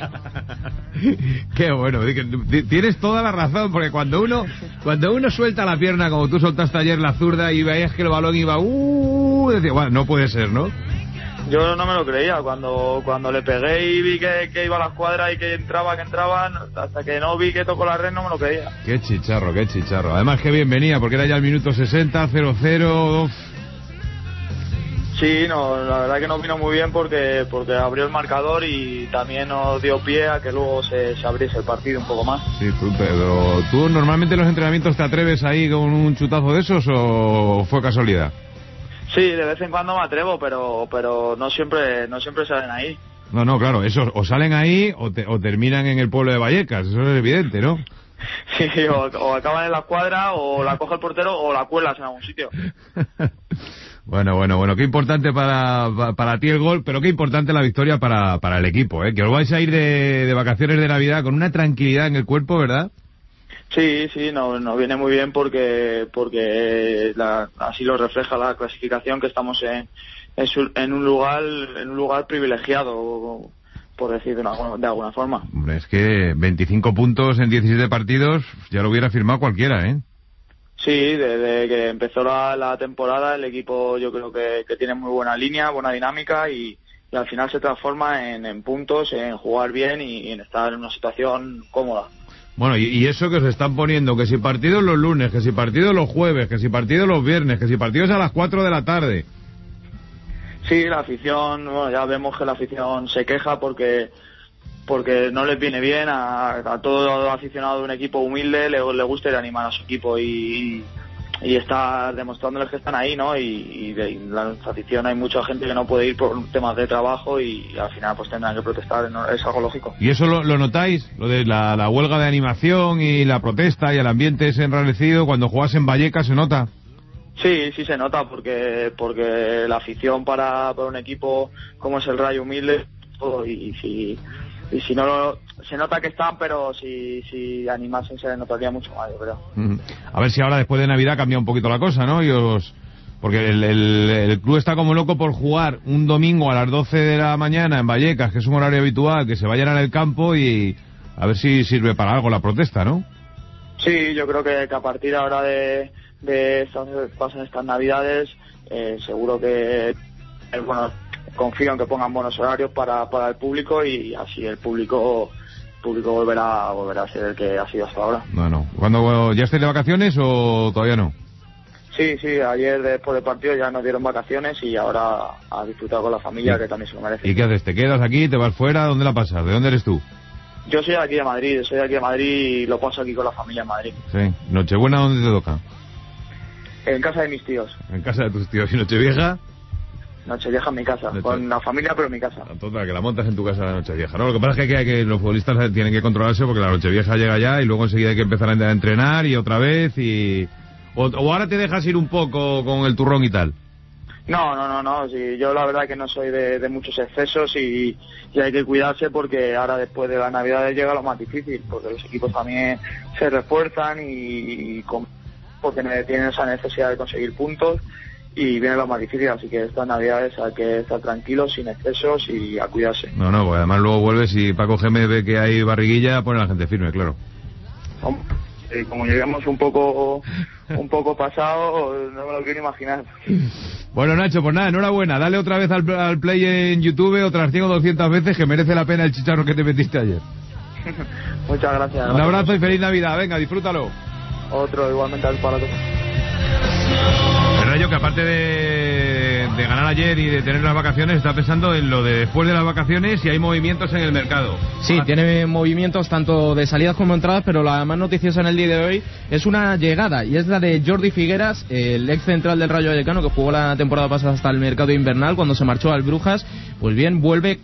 Qué bueno, tienes toda la razón, porque cuando uno suelta la pierna como tú soltaste ayer la zurda y veías que el balón iba, decía, bueno, no puede ser, ¿no? Yo no me lo creía, cuando le pegué y vi que iba a la escuadra y que entraba, hasta que no vi que tocó la red no me lo creía. Qué chicharro. Además que bien venía, porque era ya el minuto 60, 0-0. Sí, no, la verdad que nos vino muy bien porque abrió el marcador y también nos dio pie a que luego se abriese el partido un poco más. Sí, pero ¿tú normalmente en los entrenamientos te atreves ahí con un chutazo de esos o fue casualidad? Sí, de vez en cuando me atrevo, pero no siempre salen ahí. No, claro, eso o salen ahí o terminan en el pueblo de Vallecas, eso es evidente, ¿no? Sí, o acaban en la cuadra, o la coge el portero, o la cuelas en algún sitio. Bueno, qué importante para ti el gol, pero qué importante la victoria para el equipo, ¿eh? Que os vais a ir de vacaciones de Navidad con una tranquilidad en el cuerpo, ¿verdad? Sí, nos viene muy bien porque así lo refleja la clasificación, que estamos en un lugar privilegiado, por decir de alguna forma. Hombre, es que 25 puntos en 17 partidos ya lo hubiera firmado cualquiera, ¿eh? Sí, desde que empezó la temporada el equipo yo creo que tiene muy buena línea, buena dinámica y al final se transforma en puntos, en jugar bien y en estar en una situación cómoda. Bueno, y eso que os están poniendo, que si partidos los lunes, que si partidos los jueves, que si partidos los viernes, que si partidos a las 4 de la tarde. Sí, la afición, bueno, ya vemos que la afición se queja porque no les viene bien a todo aficionado de un equipo humilde, le gusta ir a animar a su equipo y está demostrándoles que están ahí, ¿no? Y de la afición hay mucha gente que no puede ir por temas de trabajo y al final pues tendrán que protestar, ¿no? Es algo lógico. ¿Y eso lo notáis? Lo de la huelga de animación y la protesta y el ambiente es enrarecido, cuando juegas en Vallecas se nota. Sí se nota porque la afición para un equipo como es el Rayo humilde y si no se nota que están, pero si animasen se notaría mucho más, yo creo. A ver si ahora después de Navidad cambia un poquito la cosa, ¿no? Porque el club está como loco por jugar un domingo a las 12 de la mañana en Vallecas, que es un horario habitual, que se vayan al campo y a ver si sirve para algo la protesta, ¿no? Sí, yo creo que a partir ahora de estas Navidades seguro que confío en que pongan buenos horarios para el público y así el público volverá a ser el que ha sido hasta ahora. Bueno, ¿cuándo ya estáis de vacaciones o todavía no? Sí, ayer después del partido ya nos dieron vacaciones y ahora a disfrutar con la familia, que también se lo merece. ¿Y qué haces? ¿Te quedas aquí? ¿Te vas fuera? ¿Dónde la pasas? ¿De dónde eres tú? Yo soy de aquí de Madrid y lo paso aquí con la familia en Madrid. Sí. ¿Nochebuena dónde te toca? En casa de mis tíos. En casa de tus tíos. ¿Y Nochevieja? Nochevieja en mi casa, con la familia, pero en mi casa. Total, que la montas en tu casa la Nochevieja, ¿no? Lo que pasa es que los futbolistas tienen que controlarse porque la Nochevieja llega ya y luego enseguida hay que empezar a entrenar y otra vez y... O ahora te dejas ir un poco con el turrón y tal. No, sí, yo la verdad que no soy de muchos excesos y hay que cuidarse porque ahora después de las Navidades llega lo más difícil, porque los equipos también se refuerzan porque tienen esa necesidad de conseguir puntos y viene lo más difícil, así que estas Navidades hay que estar tranquilos, sin excesos y a cuidarse. No, porque además luego vuelves y Paco Gémez ve que hay barriguilla, pone a la gente firme, claro. Como llegamos un poco pasado, no me lo quiero imaginar. Bueno, Nacho, pues nada, enhorabuena. Dale otra vez al play en YouTube, otras 100 o 200 veces, que merece la pena el chicharro que te metiste ayer. Muchas gracias. Un abrazo y feliz Navidad. Venga, disfrútalo. Otro, igualmente para todos. El Rayo, que aparte de ganar ayer y de tener las vacaciones, está pensando en lo de después de las vacaciones y hay movimientos en el mercado. Sí, tiene movimientos tanto de salidas como entradas, pero la más noticiosa en el día de hoy es una llegada, y es la de Jordi Figueras, el ex central del Rayo Vallecano, que jugó la temporada pasada hasta el mercado invernal cuando se marchó al Brujas. Pues bien, vuelve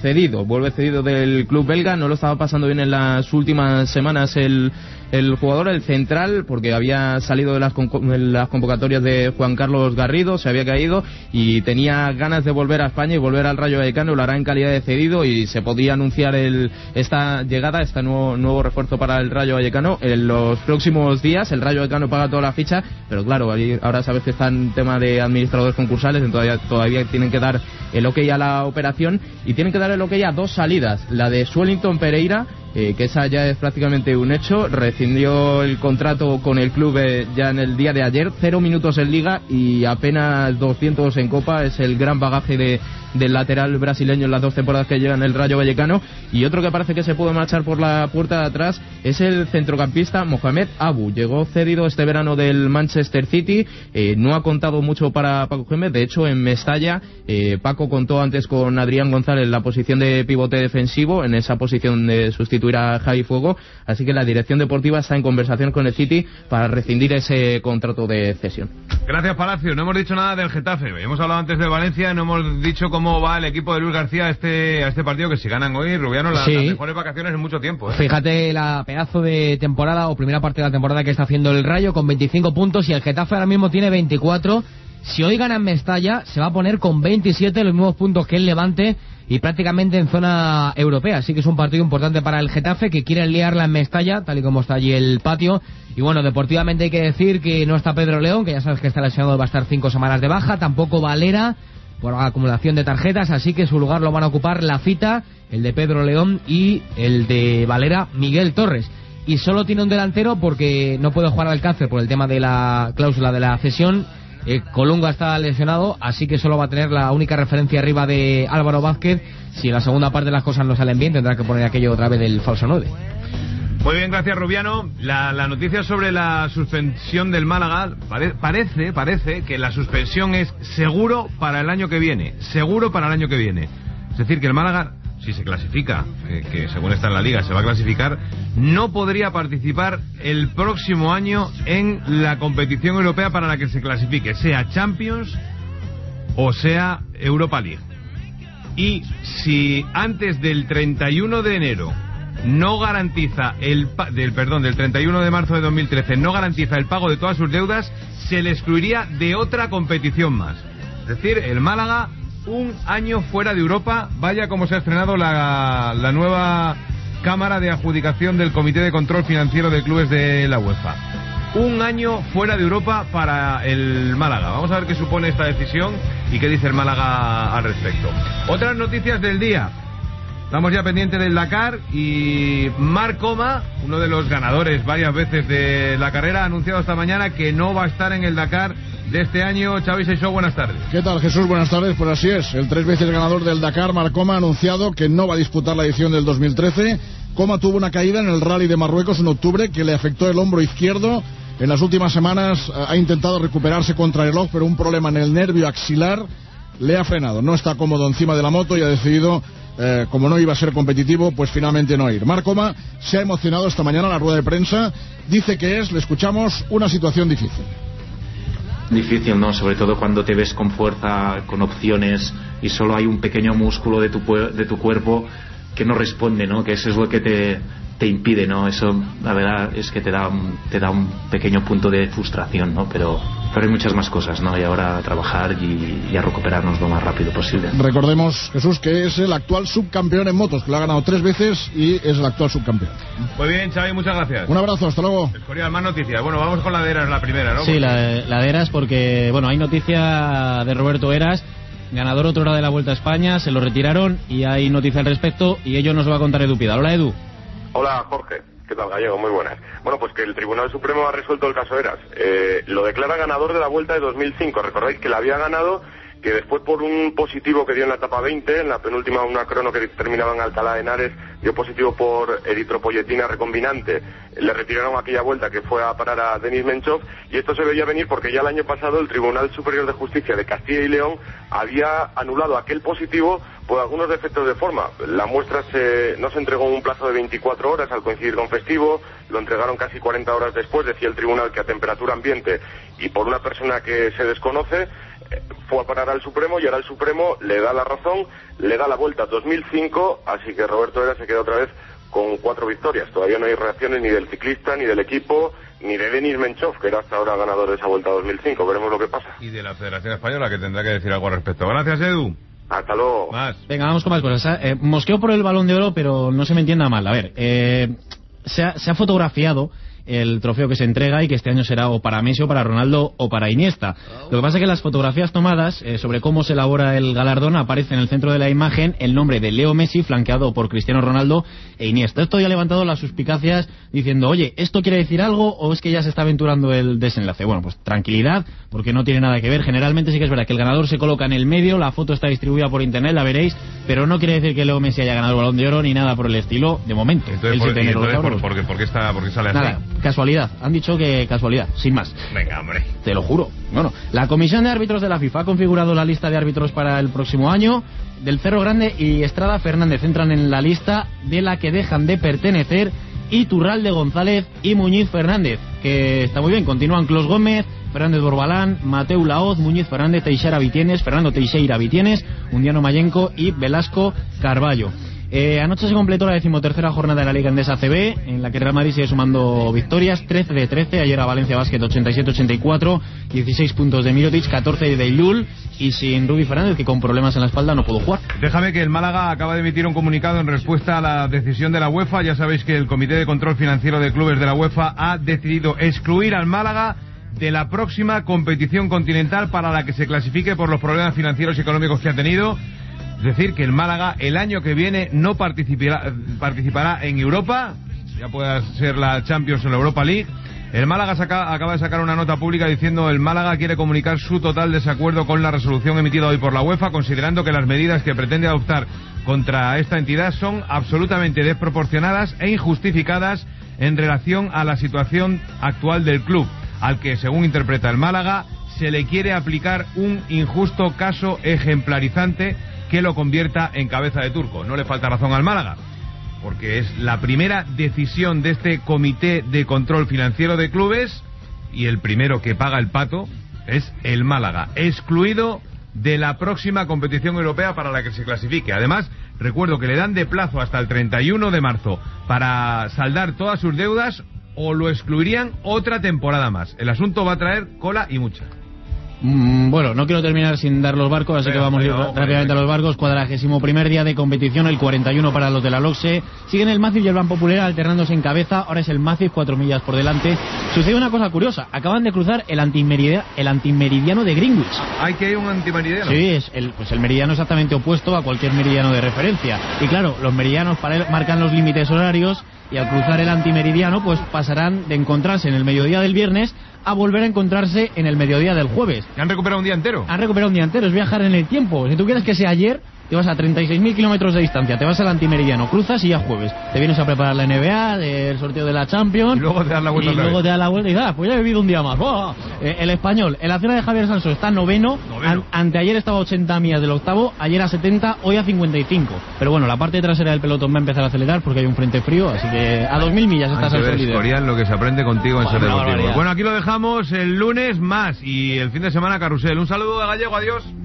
cedido del club belga. No lo estaba pasando bien en las últimas semanas el jugador, el central, porque había salido de las convocatorias de Juan Carlos Garrido, se había caído y tenía ganas de volver a España y volver al Rayo Vallecano. Lo hará en calidad de cedido y se podía anunciar esta llegada, este nuevo refuerzo para el Rayo Vallecano en los próximos días. El Rayo Vallecano paga toda la ficha, pero claro, ahora sabes que está en tema de administradores concursales, entonces todavía tienen que dar el ok a la operación y tienen que dar el ok a dos salidas. La de Swellington Pereira, que esa ya es prácticamente un hecho, rescindió el contrato con el club ya en el día de ayer, 0 minutos en Liga y apenas 200 en Copa. Es el gran bagaje del lateral brasileño en las 2 temporadas que lleva en el Rayo Vallecano. Y otro que parece que se pudo marchar por la puerta de atrás es el centrocampista Mohamed Abu. Llegó cedido este verano del Manchester City, no ha contado mucho para Paco Gémez. De hecho, en Mestalla, Paco contó antes con Adrián González en la posición de pivote defensivo, en esa posición de sustituir a Javi Fuego, así que la dirección deportiva está en conversación con el City para rescindir ese contrato de cesión. Gracias, Palacio. No hemos dicho nada del Getafe. Hemos hablado antes de Valencia, no hemos dicho cómo va el equipo de Luis García a este partido, que si ganan hoy, Rubiano, las mejores vacaciones en mucho tiempo. Fíjate la pedazo de temporada o primera parte de la temporada que está haciendo el Rayo con 25 puntos y el Getafe ahora mismo tiene 24. Si hoy gana en Mestalla, se va a poner con 27, los mismos puntos que el Levante y prácticamente en zona europea. Así que es un partido importante para el Getafe, que quiere liarla en Mestalla, tal y como está allí el patio. Y bueno, deportivamente hay que decir que no está Pedro León, que ya sabes que está lesionado, va a estar 5 semanas de baja. Tampoco Valera, por acumulación de tarjetas, así que su lugar lo van a ocupar la Fita, el de Pedro León, y el de Valera, Miguel Torres. Y solo tiene un delantero porque no puede jugar Alcácer por el tema de la cláusula de la cesión. Colunga está lesionado, así que solo va a tener la única referencia arriba de Álvaro Vázquez. Si en la segunda parte las cosas no salen bien, tendrá que poner aquello otra vez del falso 9. Muy bien, gracias, Rubiano. La noticia sobre la suspensión del Málaga, parece que la suspensión es seguro para el año que viene. Es decir, que el Málaga, si se clasifica, que según está en la Liga se va a clasificar, no podría participar el próximo año en la competición europea para la que se clasifique, sea Champions o sea Europa League. Y si antes del 31 de enero no garantiza del 31 de marzo de 2013 no garantiza el pago de todas sus deudas, se le excluiría de otra competición más. Es decir, el Málaga, un año fuera de Europa. Vaya como se ha estrenado la nueva Cámara de Adjudicación del Comité de Control Financiero de Clubes de la UEFA. Un año fuera de Europa para el Málaga. Vamos a ver qué supone esta decisión y qué dice el Málaga al respecto. Otras noticias del día. Estamos ya pendientes del Dakar y Marc Coma, uno de los ganadores varias veces de la carrera, ha anunciado esta mañana que no va a estar en el Dakar de este año. Xavi Seixó, buenas tardes. ¿Qué tal, Jesús? Buenas tardes. Pues así es, el 3 veces ganador del Dakar, Marc Coma, ha anunciado que no va a disputar la edición del 2013. Coma tuvo una caída en el Rally de Marruecos en octubre que le afectó el hombro izquierdo. En las últimas semanas ha intentado recuperarse contra el reloj, pero un problema en el nervio axilar le ha frenado. No está cómodo encima de la moto y ha decidido, como no iba a ser competitivo, pues finalmente no ir. Marc Coma se ha emocionado esta mañana en la rueda de prensa. Dice que le escuchamos, una situación difícil. difícil, ¿no? Sobre todo cuando te ves con fuerza, con opciones y solo hay un pequeño músculo de tu cuerpo que no responde, ¿no? Que eso es lo que te impide, ¿no? Eso, la verdad, es que te da un pequeño punto de frustración, ¿no? Pero hay muchas más cosas, ¿no? Y ahora a trabajar y a recuperarnos lo más rápido posible. Recordemos, Jesús, que es el actual subcampeón en motos, que lo ha ganado 3 veces y es el actual subcampeón. Muy bien, Xavi, muchas gracias. Un abrazo, hasta luego. Escorial, más noticias. Bueno, vamos con la de Eras, la primera, ¿no? Sí, la de Eras, porque, bueno, hay noticia de Roberto Eras, ganador otrora de la Vuelta a España, se lo retiraron y hay noticia al respecto y ello nos lo va a contar Edu Pidal. Hola, Edu. Hola, Jorge. ¿Qué tal, Gallego? Muy buenas. Bueno, pues que el Tribunal Supremo ha resuelto el caso Eras. Lo declara ganador de la Vuelta de 2005. Recordáis que la había ganado, que después por un positivo que dio en la etapa 20, en la penúltima una crono que terminaba en Alcalá de Henares, dio positivo por eritropoyetina recombinante. Le retiraron aquella vuelta que fue a parar a Denis Menchov, y esto se veía venir porque ya el año pasado el Tribunal Superior de Justicia de Castilla y León había anulado aquel positivo por algunos defectos de forma. La muestra no se entregó en un plazo de 24 horas al coincidir con festivo, lo entregaron casi 40 horas después, decía el tribunal que a temperatura ambiente y por una persona que se desconoce, fue a parar al Supremo y ahora el Supremo le da la razón, le da la vuelta 2005, así que Roberto Eras se queda otra vez con 4 victorias. Todavía no hay reacciones ni del ciclista, ni del equipo, ni de Denis Menchov, que era hasta ahora ganador de esa vuelta 2005. Veremos lo que pasa. Y de la Federación Española, que tendrá que decir algo al respecto. Gracias, Edu. Hasta luego. Más. Venga, vamos con más cosas. Mosqueo por el Balón de Oro, pero no se me entienda mal. A ver, se ha fotografiado el trofeo que se entrega y que este año será o para Messi o para Ronaldo o para Iniesta. Lo que pasa es que las fotografías tomadas sobre cómo se elabora el galardón aparece en el centro de la imagen el nombre de Leo Messi flanqueado por Cristiano Ronaldo e Iniesta. Esto ya ha levantado las suspicacias diciendo, oye, ¿esto quiere decir algo o es que ya se está aventurando el desenlace? Bueno, pues tranquilidad, porque no tiene nada que ver. Generalmente sí que es verdad que el ganador se coloca en el medio, la foto está distribuida por internet, la veréis, pero no quiere decir que Leo Messi haya ganado el Balón de Oro ni nada por el estilo, de momento. Entonces, ¿por qué sale así? Nada, casualidad, han dicho que casualidad, sin más. Venga, hombre. Te lo juro. Bueno, la Comisión de Árbitros de la FIFA ha configurado la lista de árbitros para el próximo año. Del Cerro Grande y Estrada Fernández entran en la lista de la que dejan de pertenecer Iturralde González y Muñiz Fernández, que está muy bien. Continúan Clos Gómez, Fernández Borbalán, Mateu Laoz, Muñiz Fernández, Fernando Teixeira Vitienes, Undiano Mayenco y Velasco Carballo. Anoche se completó la 13ª jornada de la Liga Endesa ACB, en la que Real Madrid sigue sumando victorias, 13 de 13, ayer a Valencia Basket 87-84, 16 puntos de Mirotic, 14 de Illul, y sin Rubi Fernández, que con problemas en la espalda no pudo jugar. Déjame que el Málaga acaba de emitir un comunicado en respuesta a la decisión de la UEFA. Ya sabéis que el Comité de Control Financiero de Clubes de la UEFA ha decidido excluir al Málaga de la próxima competición continental para la que se clasifique por los problemas financieros y económicos que ha tenido. Es decir, que el Málaga el año que viene no participará en Europa, ya pueda ser la Champions o la Europa League. El Málaga acaba de sacar una nota pública diciendo el Málaga quiere comunicar su total desacuerdo con la resolución emitida hoy por la UEFA, considerando que las medidas que pretende adoptar contra esta entidad son absolutamente desproporcionadas e injustificadas en relación a la situación actual del club, al que, según interpreta el Málaga, se le quiere aplicar un injusto caso ejemplarizante que lo convierta en cabeza de turco. No le falta razón al Málaga, porque es la primera decisión de este Comité de Control Financiero de Clubes y el primero que paga el pato es el Málaga, excluido de la próxima competición europea para la que se clasifique. Además, recuerdo que le dan de plazo hasta el 31 de marzo para saldar todas sus deudas o lo excluirían otra temporada más. El asunto va a traer cola y mucha. Bueno, no quiero terminar sin dar los barcos, así que vamos a ir rápidamente a los barcos. 41º día de competición, el 41 para los de la LOXE. Siguen el Massif y el Ban Popular alternándose en cabeza. Ahora es el Massif, 4 millas por delante. Sucede una cosa curiosa, acaban de cruzar el antimeridiano de Greenwich. ¿Hay que ir un antimeridiano? Sí, es el meridiano exactamente opuesto a cualquier meridiano de referencia. Y claro, los meridianos marcan los límites horarios, y al cruzar el antimeridiano pues pasarán de encontrarse en el mediodía del viernes a volver a encontrarse en el mediodía del jueves. ¿Han recuperado un día entero? Han recuperado un día entero, es viajar en el tiempo. Si tú quieres que sea ayer, te vas a 36.000 kilómetros de distancia, te vas al antimeridiano, cruzas y ya jueves. Te vienes a preparar la NBA, el sorteo de la Champions. Y luego te das la vuelta. Y pues ya he vivido un día más. El Español, en la cena de Javier Sanso está noveno. Anteayer estaba a 80 millas del octavo, ayer a 70, hoy a 55. Pero bueno, la parte trasera del pelotón va a empezar a acelerar porque hay un frente frío, así que a 2.000 millas estás al líder. Escorial, lo que se aprende contigo en Ser Deportivo. Bueno, aquí lo dejamos, el lunes más y el fin de semana carrusel. Un saludo de Gallego, adiós.